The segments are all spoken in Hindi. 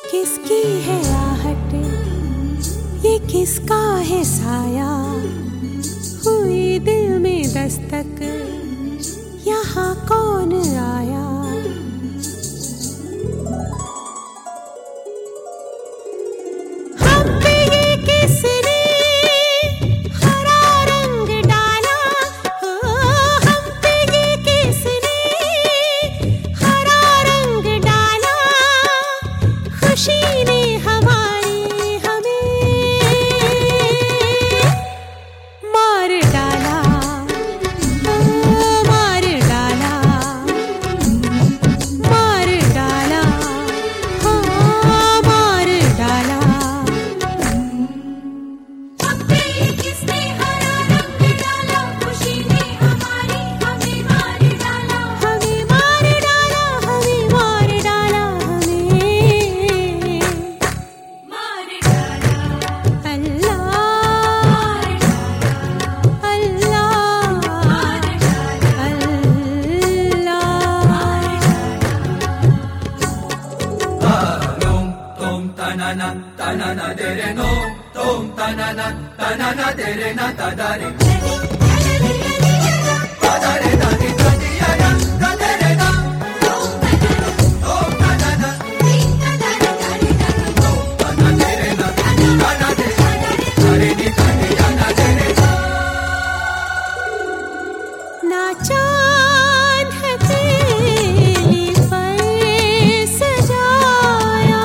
किसकी है आहट, ये किसका है साया, हुई दिल में दस्तक, यहाँ कौन आया। हम पे ये किसने हरा रंग डाला, हम पे ये किसने हरा रंग डाला, खुशी ने हमारी हमें मार डाला, मार डाला, मार डाला, हाँ मार डाला। हम पे ये किसने हरा रंग डाला, खुशी ने हमारी हमें मार डाला, हमें मार डाला, हमें मार डाला, हमें मार डाला, अल्लाह अल्लाह tanana tanana dere no tom tanana tanana dere na tadare tadare dadi dadi ya tadare na tom tanana tom tanana dere na tanana dere ni dadi ya na dere ना चांद है तेरी पर सजाया,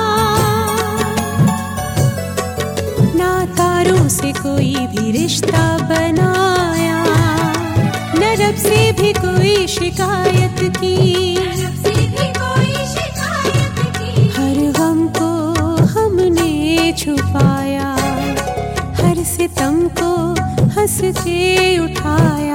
ना तारों से कोई भी रिश्ता बनाया, न रब से भी कोई शिकायत की, रब से भी कोई शिकायत की, हर गम को हमने छुपाया, हर सितम को हंस के उठाया।